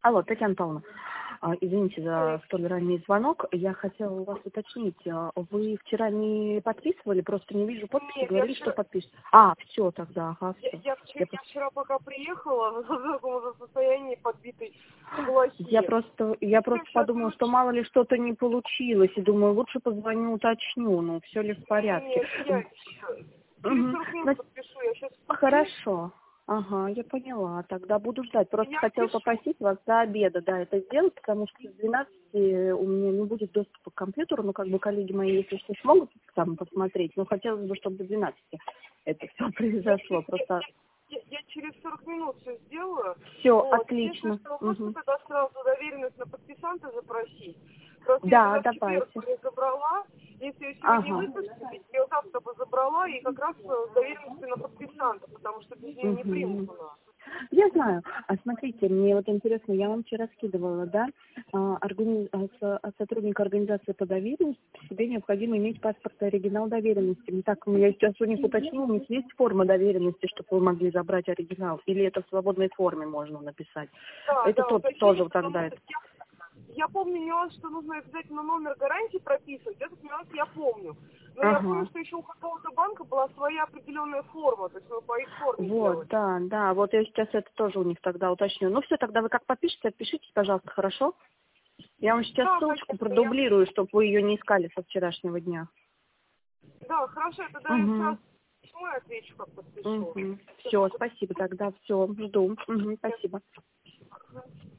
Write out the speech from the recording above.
Алло, Татьяна Павловна, извините за столь ранний звонок. Я хотела у вас уточнить, вы вчера не подписывали, просто не вижу подписи, Нет, говорили, вчера... что подпишете. Все тогда, ага, все. Я вчера пока приехала, в таком состоянии подбитой плохие. Я просто подумала, что мало ли что-то не получилось, и думаю, лучше позвоню, уточню, ну, все ли в порядке. Нет, я через 40 минут подпишу, я сейчас... Хорошо. Ага, я поняла. Тогда буду ждать. Просто хотела попросить вас до обеда, да, это сделать, потому что с 12 у меня не будет доступа к компьютеру, ну, как бы коллеги мои, если что, смогут там посмотреть, но хотелось бы, чтобы до 12 это все произошло. Просто... Я через 40 минут все сделаю. Все, вот. отлично. Что можно тогда сразу доверенность на подписанта запросить? Просто Да, я тогда в четверг давайте. ее забрала, если ее сегодня выпустить, я ее завтра бы забрала и как раз с доверенностью на подписанта, потому что без нее не примут у нас. Я знаю. А смотрите, мне вот интересно, я вам вчера скидывала, да, сотрудник организации по доверенности, себе необходимо иметь паспорт и оригинал доверенности. Не так, я сейчас у них уточнила, у них есть форма доверенности, чтобы вы могли забрать оригинал, или это в свободной форме можно написать? Да, Это тоже тогда это. Я помню нюанс, что нужно обязательно номер гарантии прописывать. Этот нюанс я помню. Но я помню, что еще у какого-то банка была своя определенная форма. То есть мы по их форме делали. Да. Вот я сейчас это тоже у них тогда уточню. Ну все, тогда вы как подпишете, отпишитесь, пожалуйста, хорошо? Я вам сейчас ссылочку продублирую, чтобы вы ее не искали со вчерашнего дня. Да, хорошо, тогда я сразу письмо и отвечу, как подпишу. Все, спасибо, тогда все, жду. Спасибо.